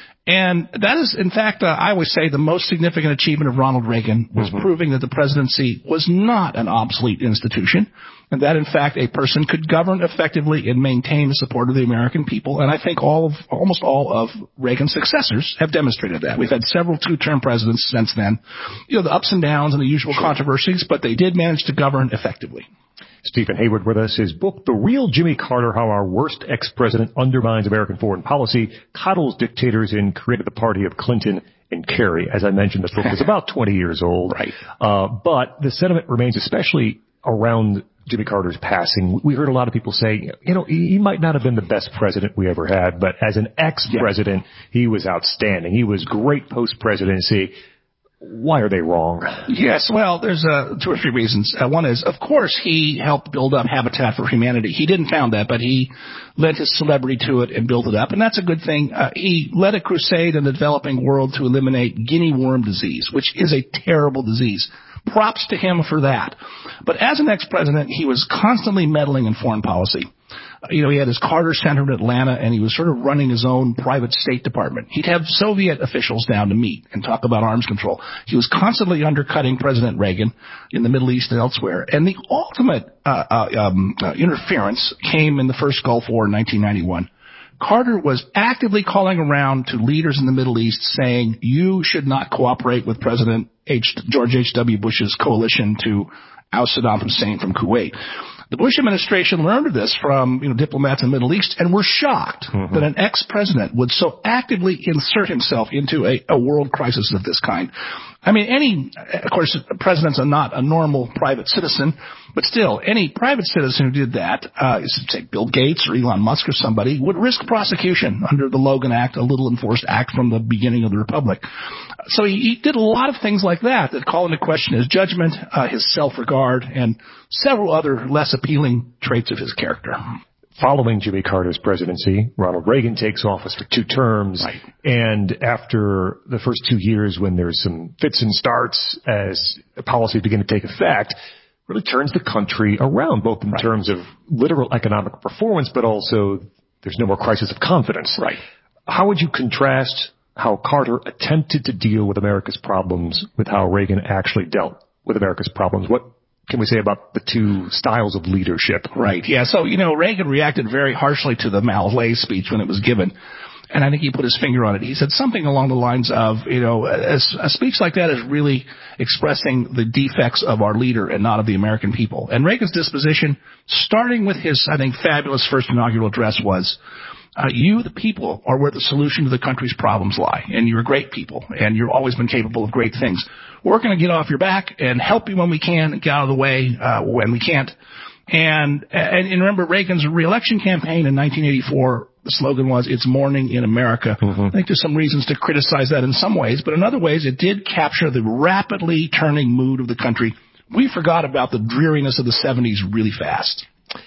And that is, in fact, uh, I always say the most significant achievement of Ronald Reagan was mm-hmm. proving that the presidency was not an obsolete institution, and that, in fact, a person could govern effectively and maintain the support of the American people. And I think all of, almost all of Reagan's successors have demonstrated that. We've had several two-term presidents since then. You know, the ups and downs and the usual sure. controversies, but they did manage to govern effectively. Stephen Hayward with us. His book, The Real Jimmy Carter, How Our Worst Ex-President Undermines American Foreign Policy, Coddles Dictators, and Created the Party of Clinton and Kerry. As I mentioned, the book was about twenty years old. Right. Uh, but the sentiment remains, especially around Jimmy Carter's passing. We heard a lot of people say, you know, he might not have been the best president we ever had, but as an ex-president, yeah. he was outstanding. He was great post-presidency. Why are they wrong? Yes, well, there's uh, two or three reasons. Uh, one is, of course, he helped build up Habitat for Humanity. He didn't found that, but he lent his celebrity to it and built it up, and that's a good thing. Uh, he led a crusade in the developing world to eliminate guinea worm disease, which is a terrible disease. Props to him for that. But as an ex-president, he was constantly meddling in foreign policy. You know, he had his Carter Center in Atlanta, and he was sort of running his own private State Department. He'd have Soviet officials down to meet and talk about arms control. He was constantly undercutting President Reagan in the Middle East and elsewhere. And the ultimate uh, uh, um, uh, interference came in the first Gulf War in nineteen ninety-one. Carter was actively calling around to leaders in the Middle East saying, you should not cooperate with President H, George H W. Bush's coalition to oust Saddam Hussein from Kuwait. The Bush administration learned of this from, you know, diplomats in the Middle East and were shocked mm-hmm. that an ex-president would so actively insert himself into a, a world crisis of this kind. I mean, any, of course, presidents are not a normal private citizen, but still, any private citizen who did that, uh, say Bill Gates or Elon Musk or somebody, would risk prosecution under the Logan Act, a little enforced act from the beginning of the Republic. So he, he did a lot of things like that that call into question his judgment, uh, his self-regard, and several other less appealing traits of his character. Following Jimmy Carter's presidency, Ronald Reagan takes office for two terms. Right. And after the first two years, when there's some fits and starts as policies begin to take effect, really turns the country around, both in right. terms of literal economic performance, but also there's no more crisis of confidence. Right. How would you contrast how Carter attempted to deal with America's problems with how Reagan actually dealt with America's problems? What can we say about the two styles of leadership? Right. Yeah. So, you know, Reagan reacted very harshly to the Mallet speech when it was given. And I think he put his finger on it. He said something along the lines of, you know, a, a speech like that is really expressing the defects of our leader and not of the American people. And Reagan's disposition, starting with his, I think, fabulous first inaugural address was, Uh, you, the people, are where the solution to the country's problems lie. And you're great people. And you've always been capable of great things. We're going to get off your back and help you when we can and get out of the way uh, when we can't. And, and, and remember, Reagan's re-election campaign in nineteen eighty-four, the slogan was, it's morning in America. Mm-hmm. I think there's some reasons to criticize that in some ways. But in other ways, it did capture the rapidly turning mood of the country. We forgot about the dreariness of the seventies really fast.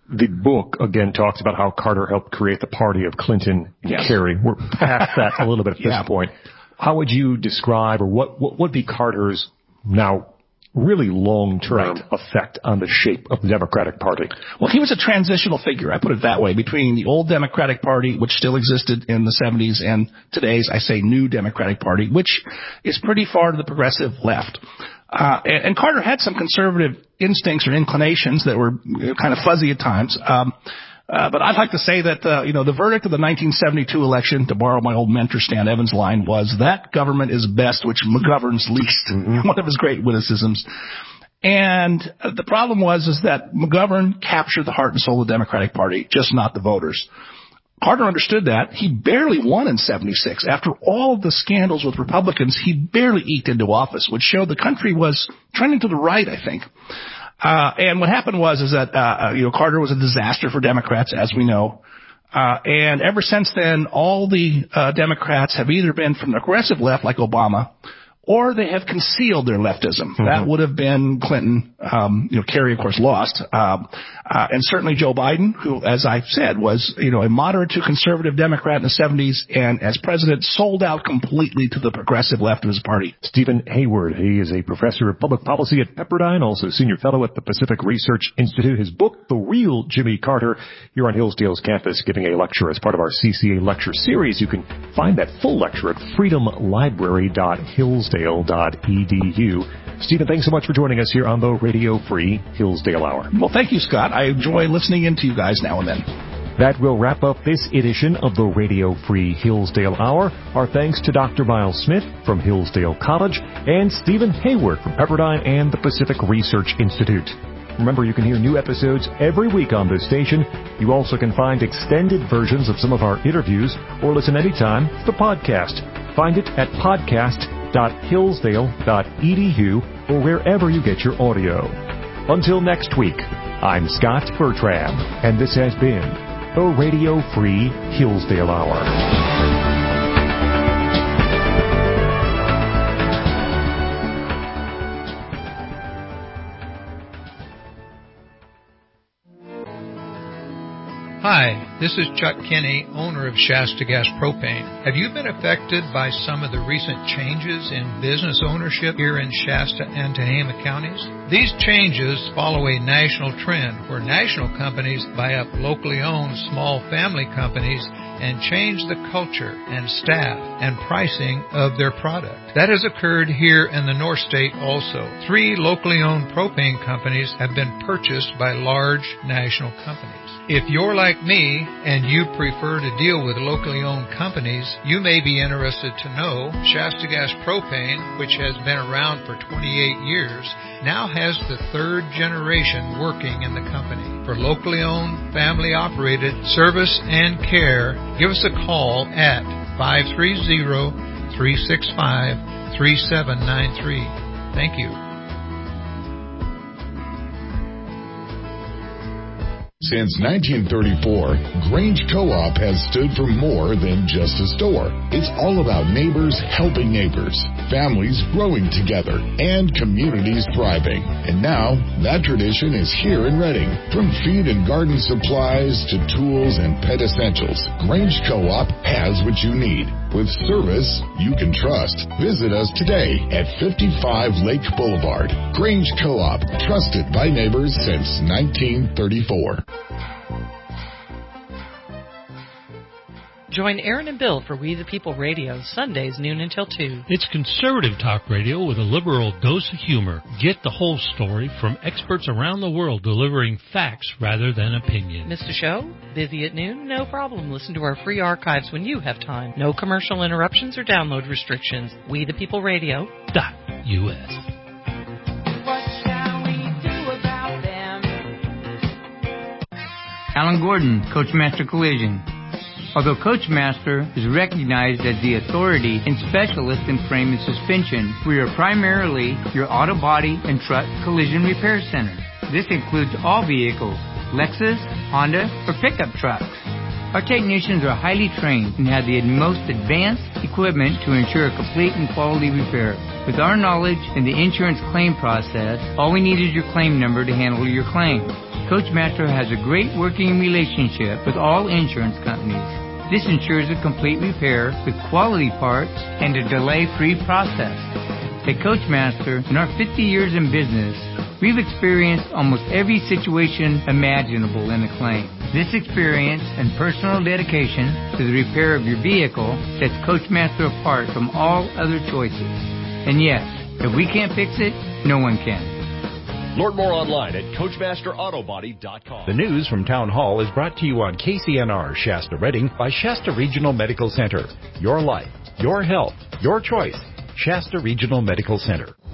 The book, again, talks about how Carter helped create the party of Clinton and Yes. Kerry. We're past that a little bit at Yeah. this point. How would you describe, or what, what would be Carter's now really long-term Right. effect on the shape of the Democratic Party? Well, he was a transitional figure, I put it that way, between the old Democratic Party, which still existed in the seventies, and today's, I say, new Democratic Party, which is pretty far to the progressive left. Uh, and, and Carter had some conservative instincts or inclinations that were you know, kind of fuzzy at times. Um, uh, but I'd like to say that, uh, you know, the verdict of the nineteen seventy-two election, to borrow my old mentor Stan Evans' line, was that government is best which McGoverns least. Mm-hmm. One of his great witticisms. And uh, the problem was is that McGovern captured the heart and soul of the Democratic Party, just not the voters. Carter understood that. He barely won in seventy-six. After all of the scandals with Republicans, he barely eked into office, which showed the country was trending to the right, I think. Uh, and what happened was is that, uh, you know, Carter was a disaster for Democrats, as we know. Uh, and ever since then, all the, uh, Democrats have either been from the aggressive left, like Obama, or they have concealed their leftism. Mm-hmm. That would have been Clinton. Um, you know, Kerry, of course, lost. Um, uh, and certainly Joe Biden, who, as I said, was, you know, a moderate to conservative Democrat in the seventies, and as president, sold out completely to the progressive left of his party. Stephen Hayward, he is a professor of public policy at Pepperdine, also senior fellow at the Pacific Research Institute. His book, The Real Jimmy Carter, here on Hillsdale's campus, giving a lecture as part of our C C A lecture series. You can find that full lecture at freedom library dot hillsdale dot e d u. Stephen, thanks so much for joining us here on the Radio Free Hillsdale Hour. Well, thank you, Scott. I enjoy listening in to you guys now and then. That will wrap up this edition of the Radio Free Hillsdale Hour. Our thanks to Doctor Miles Smith from Hillsdale College and Stephen Hayward from Pepperdine and the Pacific Research Institute. Remember, you can hear new episodes every week on this station. You also can find extended versions of some of our interviews or listen anytime to the podcast. Find it at podcast dot hillsdale dot e d u or wherever you get your audio. Until next week, I'm Scott Bertram, and this has been the Radio Free Hillsdale Hour. Hi, this is Chuck Kinney, owner of Shasta Gas Propane. Have you been affected by some of the recent changes in business ownership here in Shasta and Tehama counties? These changes follow a national trend where national companies buy up locally owned small family companies and change the culture and staff and pricing of their product. That has occurred here in the North State also. Three locally owned propane companies have been purchased by large national companies. If you're like me and you prefer to deal with locally owned companies, you may be interested to know Shasta Gas Propane, which has been around for twenty-eight years, now has the third generation working in the company. For locally owned, family operated service and care, give us a call at five three zero, three six five, three seven nine three. Thank you. Since nineteen thirty-four, Grange Co-op has stood for more than just a store. It's all about neighbors helping neighbors, families growing together, and communities thriving. And now, that tradition is here in Reading. From feed and garden supplies to tools and pet essentials, Grange Co-op has what you need. With service you can trust. Visit us today at fifty-five Lake Boulevard. Grange Co-op, trusted by neighbors since nineteen thirty-four. Join Aaron and Bill for We the People Radio, Sundays noon until two. It's conservative talk radio with a liberal dose of humor. Get the whole story from experts around the world delivering facts rather than opinion. Missed a show? Busy at noon? No problem. Listen to our free archives when you have time. No commercial interruptions or download restrictions. We the People Radio dot U S. Alan Gordon, Coachmaster Collision. Although Coachmaster is recognized as the authority and specialist in frame and suspension, we are primarily your auto body and truck collision repair center. This includes all vehicles, Lexus, Honda, or pickup trucks. Our technicians are highly trained and have the most advanced equipment to ensure a complete and quality repair. With our knowledge in the insurance claim process, all we need is your claim number to handle your claim. Coachmaster has a great working relationship with all insurance companies. This ensures a complete repair with quality parts and a delay-free process. At Coachmaster, in our fifty years in business, we've experienced almost every situation imaginable in a claim. This experience and personal dedication to the repair of your vehicle sets Coachmaster apart from all other choices. And yes, if we can't fix it, no one can. Learn more online at Coachmaster Auto Body dot com. The news from Town Hall is brought to you on K C N R Shasta Redding by Shasta Regional Medical Center. Your life, your health, your choice. Shasta Regional Medical Center.